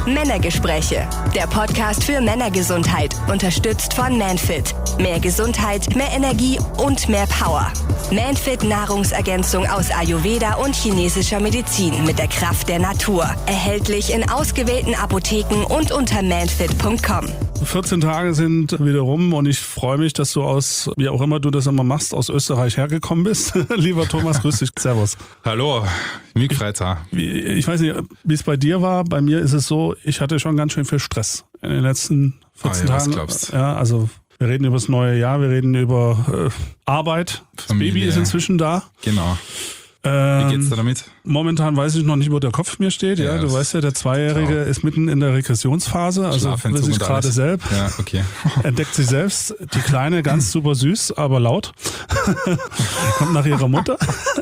Männergespräche, der Podcast für Männergesundheit, unterstützt von Manfit. Mehr Gesundheit, mehr Energie und mehr Power. Manfit Nahrungsergänzung aus Ayurveda und chinesischer Medizin mit der Kraft der Natur. Erhältlich in ausgewählten Apotheken und unter manfit.com. 14 Tage sind wieder rum und ich freue mich, dass du wie auch immer du das immer machst, aus Österreich hergekommen bist. Lieber Thomas, grüß dich. Servus. Hallo, mich freut's auch. Ich weiß nicht, wie es bei dir war. Bei mir ist es so, ich hatte schon ganz schön viel Stress in den letzten 14 Tagen. Was glaubst du? Ja, also wir reden über das neue Jahr, wir reden über Arbeit. Das Familie. Baby ist inzwischen da. Genau. Wie geht's da damit? Momentan weiß ich noch nicht, wo der Kopf mir steht. Ja, du weißt ja, der Zweijährige ist mitten in der Regressionsphase, also will sich gerade selbst. Ja, okay. Entdeckt sich selbst. Die Kleine ganz super süß, aber laut. Kommt nach ihrer Mutter.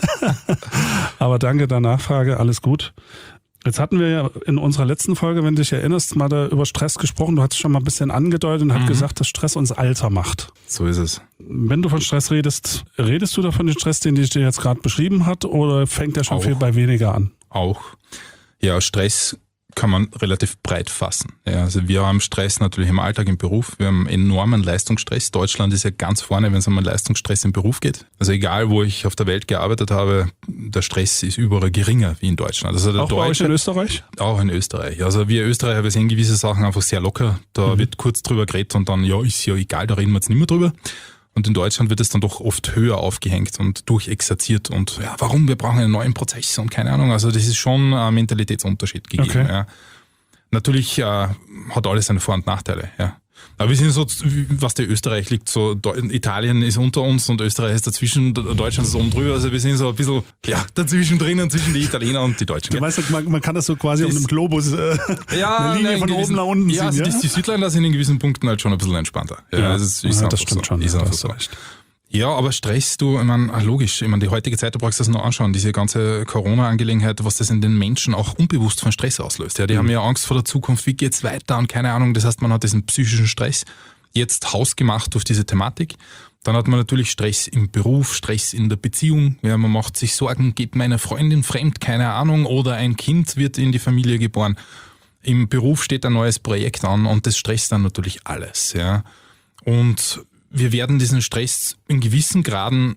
Aber danke der Nachfrage, alles gut. Jetzt hatten wir ja in unserer letzten Folge, wenn du dich erinnerst, mal da über Stress gesprochen. Du hattest schon mal ein bisschen angedeutet und hast gesagt, dass Stress uns alter macht. So ist es. Wenn du von Stress redest du da von dem Stress, den ich dir jetzt gerade beschrieben hat, oder fängt der schon viel bei weniger an? Auch. Ja, Stress kann man relativ breit fassen. Ja, also wir haben Stress natürlich im Alltag, im Beruf. Wir haben enormen Leistungsstress. Deutschland ist ja ganz vorne, wenn es um einen Leistungsstress im Beruf geht. Also egal, wo ich auf der Welt gearbeitet habe, der Stress ist überall geringer wie in Deutschland. Also der auch bei euch in Österreich? Auch in Österreich. Also wir Österreicher, wir sehen gewisse Sachen einfach sehr locker. Da wird kurz drüber geredet und dann, ja, ist ja egal, da reden wir jetzt nicht mehr drüber. Und in Deutschland wird es dann doch oft höher aufgehängt und durchexerziert und ja, warum? Wir brauchen einen neuen Prozess und keine Ahnung. Also das ist schon ein Mentalitätsunterschied gegeben. Okay. Ja. Natürlich hat alles seine Vor- und Nachteile. Ja. Aber wir sind so, was der Österreich liegt, so Italien ist unter uns und Österreich ist dazwischen, Deutschland ist oben drüber. Also wir sind so ein bisschen dazwischen drinnen, zwischen die Italiener und die Deutschen. Du weißt, man kann das so quasi auf einem Globus eine Linie von oben nach unten ziehen. Also die Südländer sind in gewissen Punkten halt schon ein bisschen entspannter. Ja, das stimmt schon. Ist einfach so. Ja, aber Stress, ich meine, logisch, die heutige Zeit, du brauchst das noch anschauen, diese ganze Corona-Angelegenheit, was das in den Menschen auch unbewusst von Stress auslöst. Ja, die haben ja Angst vor der Zukunft, wie geht's weiter und keine Ahnung, das heißt, man hat diesen psychischen Stress jetzt hausgemacht durch diese Thematik. Dann hat man natürlich Stress im Beruf, Stress in der Beziehung, ja, man macht sich Sorgen, geht meine Freundin fremd, keine Ahnung, oder ein Kind wird in die Familie geboren. Im Beruf steht ein neues Projekt an und das stresst dann natürlich alles, ja. Und wir werden diesen Stress in gewissen Graden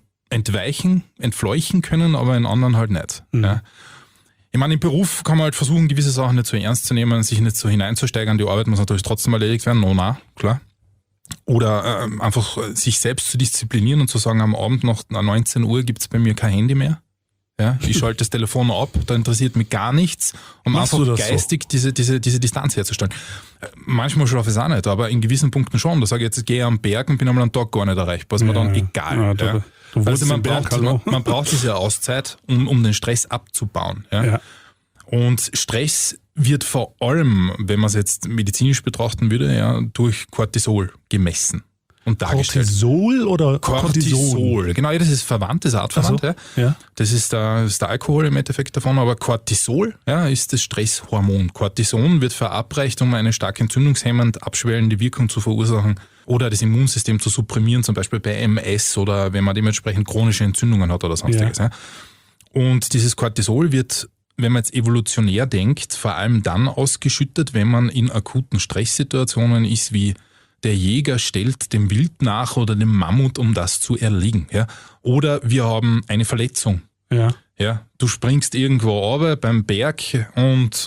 entfleuchen können, aber in anderen halt nicht. Mhm. Ja. Ich meine, im Beruf kann man halt versuchen, gewisse Sachen nicht so ernst zu nehmen, sich nicht so hineinzusteigern. Die Arbeit muss natürlich trotzdem erledigt werden. Na, klar. Oder einfach sich selbst zu disziplinieren und zu sagen, am Abend nach 19 Uhr gibt's bei mir kein Handy mehr. Ja, ich schalte das Telefon ab, da interessiert mich gar nichts, um einfach geistig so? diese Distanz herzustellen. Manchmal schlafe ich es auch nicht, aber in gewissen Punkten schon. Da sage ich jetzt, gehe ich am Berg und bin einmal am Tag gar nicht erreichbar. Ist mir dann egal. Ja, also man braucht diese Auszeit, um den Stress abzubauen. Ja? Und Stress wird vor allem, wenn man es jetzt medizinisch betrachten würde, ja, durch Cortisol gemessen. Und dargestellt. Cortisol oder Cortisol? Genau, das ist verwandt, das ist artverwandt. So, ja. Das ist der Alkohol im Endeffekt davon, aber Cortisol ist das Stresshormon. Cortison wird verabreicht, um eine stark entzündungshemmend abschwellende Wirkung zu verursachen oder das Immunsystem zu supprimieren, zum Beispiel bei MS oder wenn man dementsprechend chronische Entzündungen hat oder sonstiges. Ja. Und dieses Cortisol wird, wenn man jetzt evolutionär denkt, vor allem dann ausgeschüttet, wenn man in akuten Stresssituationen ist, wie der Jäger stellt dem Wild nach oder dem Mammut, um das zu erlegen. Ja? Oder wir haben eine Verletzung. Ja? Du springst irgendwo runter beim Berg und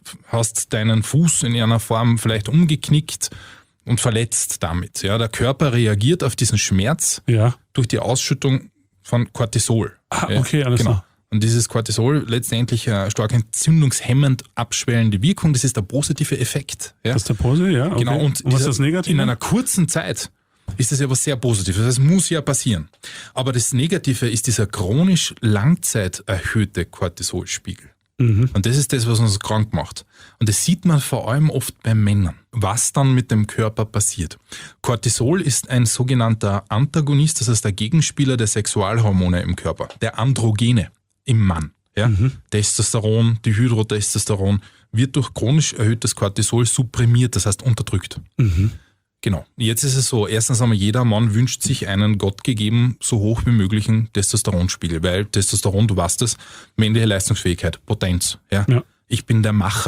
hast deinen Fuß in einer Form vielleicht umgeknickt und verletzt damit. Ja? Der Körper reagiert auf diesen Schmerz durch die Ausschüttung von Cortisol. Okay, alles klar. Und dieses Cortisol letztendlich eine stark entzündungshemmend abschwellende Wirkung, das ist der positive Effekt. Ja? Das ist der positive, ja. Okay. Genau. Und was ist das Negative? In einer kurzen Zeit ist das ja was sehr Positives. Das muss ja passieren. Aber das Negative ist dieser chronisch Langzeit erhöhte Cortisolspiegel. Mhm. Und das ist das, was uns krank macht. Und das sieht man vor allem oft bei Männern, was dann mit dem Körper passiert. Cortisol ist ein sogenannter Antagonist, das heißt der Gegenspieler der Sexualhormone im Körper, der Androgene im Mann. Ja? Testosteron, Dihydrotestosteron wird durch chronisch erhöhtes Cortisol supprimiert, das heißt unterdrückt. Mhm. Genau. Jetzt ist es so, erstens einmal jeder Mann wünscht sich einen gottgegeben so hoch wie möglichen Testosteronspiegel, weil Testosteron, du weißt es, männliche Leistungsfähigkeit, Potenz. Ja? Ich bin der Macher,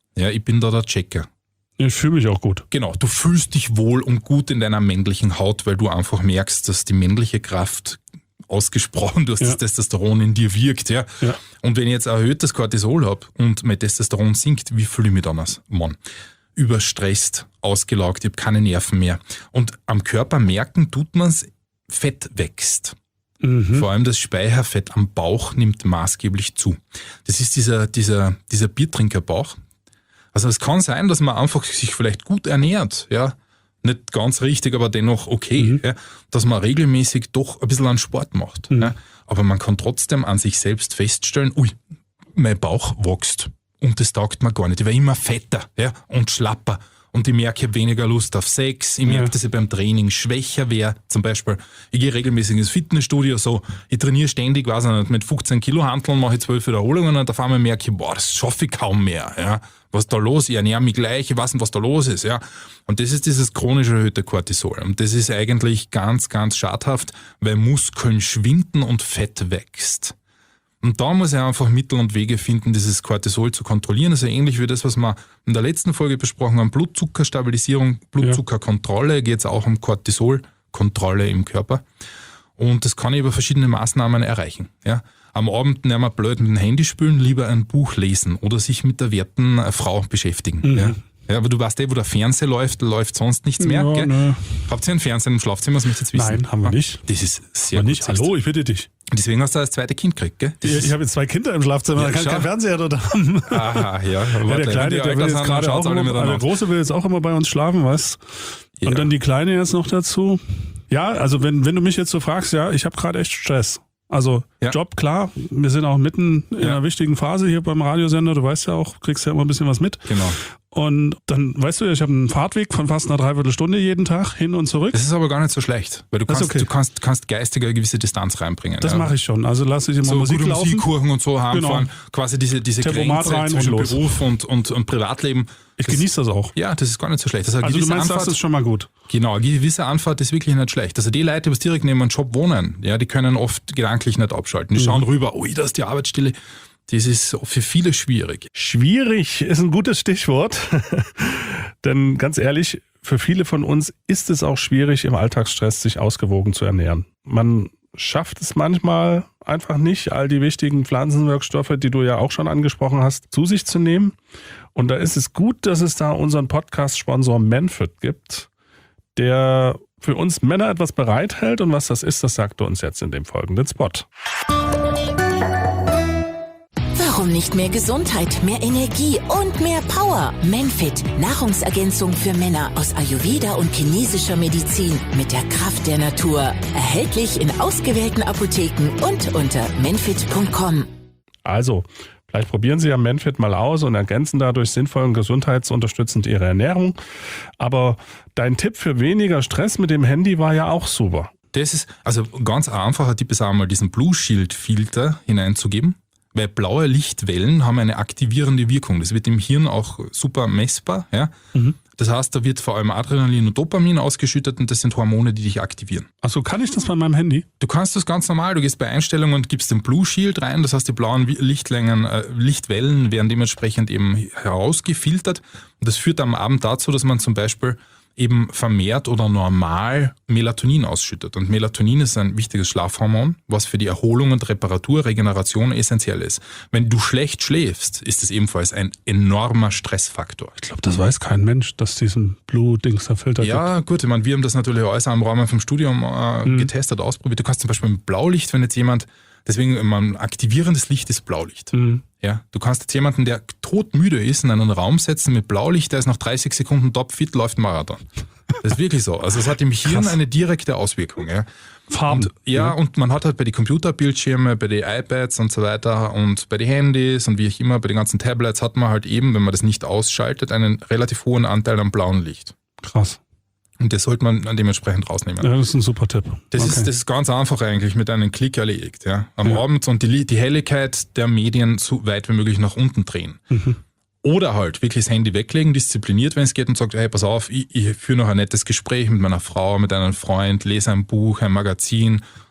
Ja, ich bin da der Checker. Ich fühle mich auch gut. Genau, du fühlst dich wohl und gut in deiner männlichen Haut, weil du einfach merkst, dass die männliche Kraft ausgesprochen, dass das Testosteron in dir wirkt. Ja? Und wenn ich jetzt erhöhtes Cortisol habe und mein Testosteron sinkt, wie fühle ich mich dann als Mann? Überstresst, ausgelaugt, ich habe keine Nerven mehr. Und am Körper merken tut man es, Fett wächst. Vor allem das Speicherfett am Bauch nimmt maßgeblich zu. Das ist dieser Biertrinkerbauch. Also es kann sein, dass man einfach sich vielleicht gut ernährt, ja, nicht ganz richtig, aber dennoch okay, ja? Dass man regelmäßig doch ein bisschen an Sport macht. Ja? Aber man kann trotzdem an sich selbst feststellen, mein Bauch wächst und das taugt mir gar nicht. Ich werde immer fetter, ja, und schlapper. Und ich merke, ich habe weniger Lust auf Sex. Ich merke, dass ich beim Training schwächer wäre. Zum Beispiel, ich gehe regelmäßig ins Fitnessstudio, so, ich trainiere ständig, weiß ich nicht, mit 15 Kilo Hanteln mache ich 12 Wiederholungen und auf einmal merke ich, das schaffe ich kaum mehr. Ja. Was ist da los? Ich ernähre mich gleich, ich weiß nicht, was da los ist. Ja. Und das ist dieses chronisch erhöhte Cortisol. Und das ist eigentlich ganz, ganz schadhaft, weil Muskeln schwinden und Fett wächst. Und da muss ich einfach Mittel und Wege finden, dieses Cortisol zu kontrollieren. Also ähnlich wie das, was wir in der letzten Folge besprochen haben, Blutzuckerstabilisierung, Blutzuckerkontrolle, geht es auch um Cortisolkontrolle im Körper. Und das kann ich über verschiedene Maßnahmen erreichen. Ja. Am Abend nicht mehr blöd mit dem Handy spülen, lieber ein Buch lesen oder sich mit der werten Frau beschäftigen. Ja. Ja, aber du weißt wo der Fernseher läuft sonst nichts mehr. Ja, gell? Ne. Habt ihr einen Fernseher im Schlafzimmer? Das möchte ich jetzt wissen. Nein, haben wir nicht. Das ist sehr gut. Nicht. Hallo, ich bitte dich. Deswegen hast du das zweite Kind gekriegt, gell? Ich habe jetzt 2 Kinder im Schlafzimmer, da kann kein Fernseher dort haben. Aha, ja. Der Kleine, der will jetzt gerade auch immer, der Große will jetzt auch immer bei uns schlafen, weißt? Und dann die Kleine jetzt noch dazu. Ja, also wenn du mich jetzt so fragst, ja, ich habe gerade echt Stress. Also Job, klar, wir sind auch mitten in einer wichtigen Phase hier beim Radiosender, du weißt ja auch, kriegst ja immer ein bisschen was mit. Genau. Und dann, weißt du ja, ich habe einen Fahrtweg von fast einer Dreiviertelstunde jeden Tag hin und zurück. Das ist aber gar nicht so schlecht, weil du kannst geistig eine gewisse Distanz reinbringen. Das mache ich schon, also lasse ich immer so Musik laufen. Musikkurven und so haben, genau. Quasi diese Tempomat Grenze zwischen Beruf und Privatleben. Ich genieße das auch. Ja, das ist gar nicht so schlecht. Also du meinst, das ist schon mal gut. Genau, eine gewisse Anfahrt ist wirklich nicht schlecht. Also die Leute, die direkt neben einem Job wohnen, ja, die können oft gedanklich nicht abschalten. Die schauen rüber, da ist die Arbeitsstelle. Das ist für viele schwierig. Schwierig ist ein gutes Stichwort. Denn ganz ehrlich, für viele von uns ist es auch schwierig, im Alltagsstress sich ausgewogen zu ernähren. Man schafft es manchmal einfach nicht, all die wichtigen Pflanzenwirkstoffe, die du ja auch schon angesprochen hast, zu sich zu nehmen. Und da ist es gut, dass es da unseren Podcast-Sponsor Manfit gibt, der für uns Männer etwas bereithält. Und was das ist, das sagt er uns jetzt in dem folgenden Spot. Warum nicht mehr Gesundheit, mehr Energie und mehr Power? Manfit, Nahrungsergänzung für Männer aus Ayurveda und chinesischer Medizin mit der Kraft der Natur. Erhältlich in ausgewählten Apotheken und unter manfit.com. Also, vielleicht probieren Sie ja Manfit mal aus und ergänzen dadurch sinnvoll und gesundheitsunterstützend Ihre Ernährung. Aber dein Tipp für weniger Stress mit dem Handy war ja auch super. Das ist, also ganz einfacher Tipp ist einmal diesen Blue Shield Filter hineinzugeben. Weil blaue Lichtwellen haben eine aktivierende Wirkung. Das wird im Hirn auch super messbar. Ja? Das heißt, da wird vor allem Adrenalin und Dopamin ausgeschüttet und das sind Hormone, die dich aktivieren. Achso, kann ich das bei meinem Handy? Du kannst das ganz normal. Du gehst bei Einstellungen und gibst den Blue Shield rein. Das heißt, die blauen Lichtwellen werden dementsprechend eben herausgefiltert. Und das führt am Abend dazu, dass man zum Beispiel eben vermehrt oder normal Melatonin ausschüttet. Und Melatonin ist ein wichtiges Schlafhormon, was für die Erholung und Reparatur, Regeneration essentiell ist. Wenn du schlecht schläfst, ist es ebenfalls ein enormer Stressfaktor. Ich glaube, das weiß kein Mensch, dass diesen Blue-Dings-Filter gibt. Ja, gut, ich meine, wir haben das natürlich alles im Rahmen vom Studium getestet, ausprobiert. Du kannst zum Beispiel mit Blaulicht, wenn jetzt jemand, deswegen ein aktivierendes Licht ist Blaulicht. Ja, du kannst jetzt jemanden, der todmüde ist, in einen Raum setzen mit Blaulicht, der ist nach 30 Sekunden topfit, läuft Marathon. Das ist wirklich so. Also es hat im Hirn eine direkte Auswirkung. Ja. Farben. Und man hat halt bei den Computerbildschirmen, bei den iPads und so weiter und bei den Handys und wie auch immer, bei den ganzen Tablets hat man halt eben, wenn man das nicht ausschaltet, einen relativ hohen Anteil am blauen Licht. Krass. Und das sollte man dementsprechend rausnehmen. Ja, das ist ein super Tipp. Das ist ganz einfach eigentlich mit einem Klick erledigt. Ja. Am Abend und die Helligkeit der Medien so weit wie möglich nach unten drehen. Oder halt wirklich das Handy weglegen, diszipliniert, wenn es geht und sagt, hey, pass auf, ich führe noch ein nettes Gespräch mit meiner Frau, mit einem Freund, lese ein Buch, ein Magazin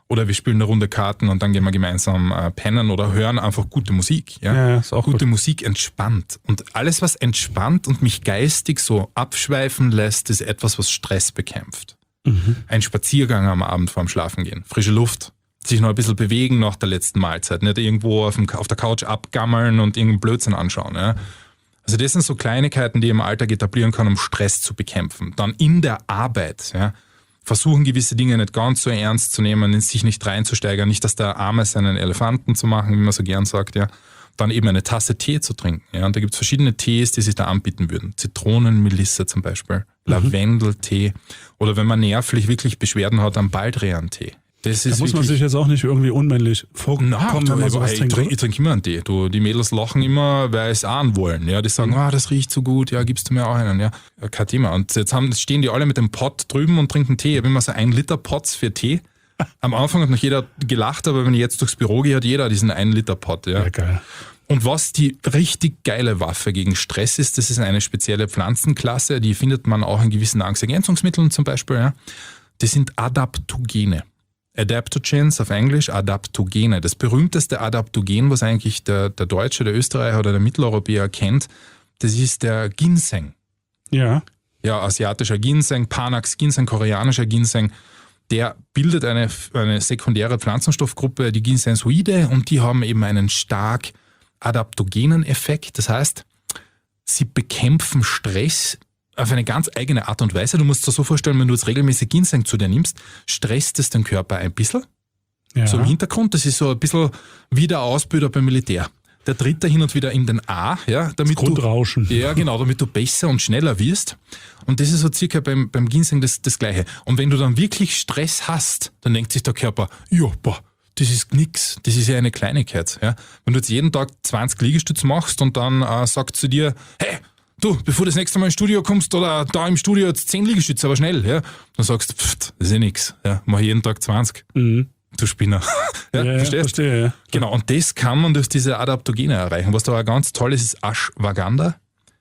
Oder wir spielen eine Runde Karten und dann gehen wir gemeinsam pennen oder hören einfach gute Musik. Ja, ist auch gute gut. Musik entspannt. Und alles, was entspannt und mich geistig so abschweifen lässt, ist etwas, was Stress bekämpft. Ein Spaziergang am Abend vorm Schlafengehen, frische Luft, sich noch ein bisschen bewegen nach der letzten Mahlzeit, nicht irgendwo auf der Couch abgammeln und irgendeinen Blödsinn anschauen. Ja. Also das sind so Kleinigkeiten, die ich im Alltag etablieren kann, um Stress zu bekämpfen. Dann in der Arbeit, ja, versuchen gewisse Dinge nicht ganz so ernst zu nehmen, sich nicht reinzusteigern, nicht aus der Arme seinen Elefanten zu machen, wie man so gern sagt, ja. Dann eben eine Tasse Tee zu trinken, ja. Und da gibt es verschiedene Tees, die sich da anbieten würden. Zitronenmelisse zum Beispiel, Lavendeltee oder wenn man nervlich wirklich Beschwerden hat, dann Baldrian-Tee. Das Da ist muss man wirklich, sich jetzt auch nicht irgendwie unmännlich vorkommen, wenn man sowas ich trinkt. trinke immer einen Tee. Die Mädels lachen immer, weil sie es ahnen wollen. Ja, die sagen, das riecht so gut, ja, gibst du mir auch einen. Ja, kein Thema. Und jetzt stehen die alle mit dem Pott drüben und trinken Tee. Ich habe immer so 1 Liter Pots für Tee. Am Anfang hat noch jeder gelacht, aber wenn ich jetzt durchs Büro gehe, hat jeder diesen 1 Liter Pott. Ja. Ja, geil. Und was die richtig geile Waffe gegen Stress ist, das ist eine spezielle Pflanzenklasse, die findet man auch in gewissen Nahrungsergänzungsmitteln zum Beispiel. Ja. Das sind Adaptogene. Adaptogens auf Englisch, Adaptogene. Das berühmteste Adaptogen, was eigentlich der Deutsche, der Österreicher oder der Mitteleuropäer kennt, das ist der Ginseng. Ja. Ja, asiatischer Ginseng, Panax-Ginseng, koreanischer Ginseng. Der bildet eine sekundäre Pflanzenstoffgruppe, die Ginsensoide, und die haben eben einen stark adaptogenen Effekt. Das heißt, sie bekämpfen Stress auf eine ganz eigene Art und Weise. Du musst dir so vorstellen, wenn du jetzt regelmäßig Ginseng zu dir nimmst, stresst es den Körper ein bisschen. Ja. So im Hintergrund, das ist so ein bisschen wie der Ausbilder beim Militär. Der tritt da hin und wieder in den A, ja, damit Grundrauschen. Ja, genau, damit du besser und schneller wirst. Und das ist so circa beim Ginseng das Gleiche. Und wenn du dann wirklich Stress hast, dann denkt sich der Körper, ja, boah, das ist nix, das ist ja eine Kleinigkeit. Ja. Wenn du jetzt jeden Tag 20 Liegestütze machst und dann sagt zu dir, hey, du, bevor du das nächste Mal ins Studio kommst oder da im Studio jetzt 10 Liegestütze, aber schnell, ja, dann sagst du, das ist ja nix, ja, mach jeden Tag 20. Du Spinner. Ja, verstehst? Verstehe, ja. Genau, und das kann man durch diese Adaptogene erreichen. Was da auch ganz toll ist, ist Ashwagandha.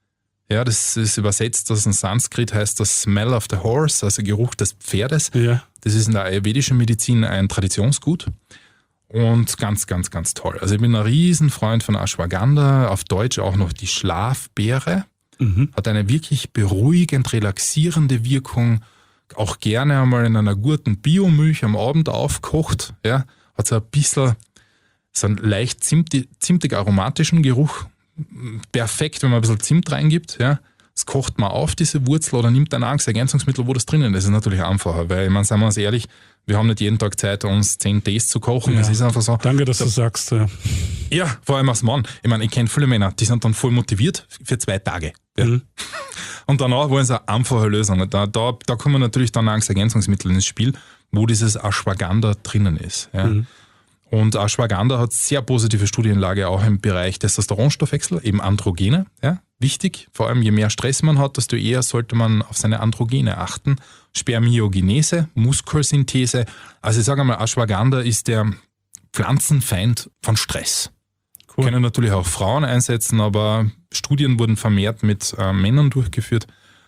Ja, das ist übersetzt aus dem Sanskrit, heißt das Smell of the Horse, also Geruch des Pferdes. Ja. Das ist in der ayurvedischen Medizin ein Traditionsgut und ganz, ganz, ganz toll. Also ich bin ein Riesenfreund von Ashwagandha, auf Deutsch auch noch die Schlafbeere. Hat eine wirklich beruhigend, relaxierende Wirkung, auch gerne einmal in einer guten Biomilch am Abend aufkocht, ja, hat so ein bisschen so einen leicht zimtig aromatischen Geruch. Perfekt, wenn man ein bisschen Zimt reingibt, ja. Das kocht man auf, diese Wurzel, oder nimmt ein Nahrungsergänzungsmittel, wo das drinnen ist. Das ist natürlich einfacher, weil, ich meine, seien wir uns ehrlich, wir haben nicht jeden Tag Zeit, uns 10 Tees zu kochen. Ja. Das ist einfach so. Danke, dass du sagst. Ja. Ja, vor allem als Mann. Ich meine, ich kenne viele Männer, die sind dann voll motiviert für 2 Tage. Ja. Und danach wollen sie eine einfache Lösung. Da kommen natürlich dann Nahrungsergänzungsmittel ins Spiel, wo dieses Ashwagandha drinnen ist. Ja. Und Ashwagandha hat sehr positive Studienlage auch im Bereich Testosteronstoffwechsel, eben Androgene. Ja. Wichtig, vor allem je mehr Stress man hat, desto eher sollte man auf seine Androgene achten. Spermiogenese, Muskelsynthese. Also ich sage einmal, Ashwagandha ist der Pflanzenfeind von Stress. Cool. Können natürlich auch Frauen einsetzen, aber Studien wurden vermehrt mit Männern durchgeführt.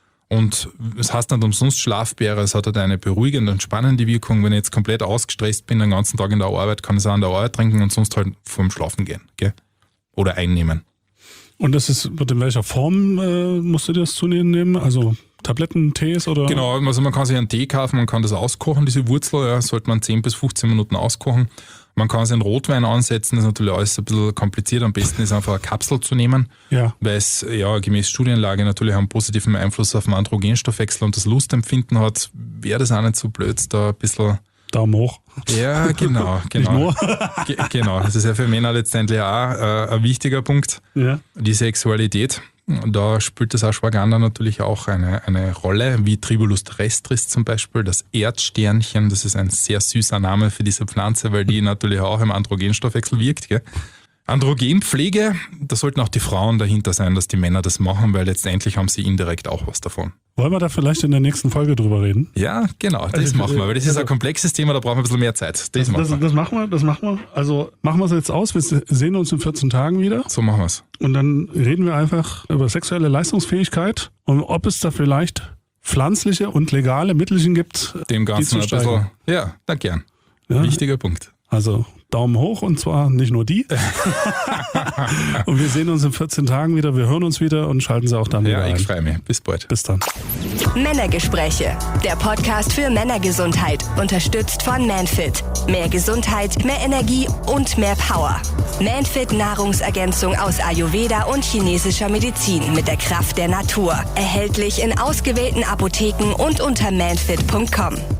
Und es heißt nicht umsonst Schlafbeere, es hat halt eine beruhigende und spannende Wirkung. Wenn ich jetzt komplett ausgestresst bin, den ganzen Tag in der Arbeit, kann ich es auch an der Arbeit trinken und sonst halt vorm Schlafen gehen. Gell? Oder einnehmen. Und das ist, in welcher Form musst du das zu dir nehmen? Also Tabletten, Tees oder? Genau, also man kann sich einen Tee kaufen, man kann das auskochen, diese Wurzel, ja, sollte man 10 bis 15 Minuten auskochen. Man kann sich einen Rotwein ansetzen, das ist natürlich alles ein bisschen kompliziert. Am besten ist einfach eine Kapsel zu nehmen, Ja. weil es ja gemäß Studienlage natürlich einen positiven Einfluss auf den Androgenstoffwechsel und das Lustempfinden hat. Wäre das auch nicht so blöd, da ein bisschen... Daumen hoch. Ja, genau. Nicht nur. Genau, das ist ja für Männer letztendlich auch ein wichtiger Punkt, Ja. die Sexualität. Da spielt das Ashwagandha natürlich auch eine Rolle, wie Tribulus terrestris zum Beispiel, das Erdsternchen. Das ist ein sehr süßer Name für diese Pflanze, weil die natürlich auch im Androgenstoffwechsel wirkt. Gell? Androgenpflege, da sollten auch die Frauen dahinter sein, dass die Männer das machen, weil letztendlich haben sie indirekt auch was davon. Wollen wir da vielleicht in der nächsten Folge drüber reden? Ja, genau, das machen wir, weil das ist ein komplexes Thema, da brauchen wir ein bisschen mehr Zeit. Das machen wir. Das machen wir. Also machen wir es jetzt aus. Wir sehen uns in 14 Tagen wieder. So machen wir es. Und dann reden wir einfach über sexuelle Leistungsfähigkeit und ob es da vielleicht pflanzliche und legale Mittelchen gibt, Dem die Ganzen zu ein bisschen, steigern. ja, na gern. Ja? Wichtiger Punkt. Also Daumen hoch und zwar nicht nur die. Und wir sehen uns in 14 Tagen wieder. Wir hören uns wieder und schalten Sie auch dann wieder ein. Ja, ich freue mich. Bis bald. Bis dann. Männergespräche, der Podcast für Männergesundheit, unterstützt von Manfit. Mehr Gesundheit, mehr Energie und mehr Power. Manfit Nahrungsergänzung aus Ayurveda und chinesischer Medizin mit der Kraft der Natur. Erhältlich in ausgewählten Apotheken und unter manfit.com.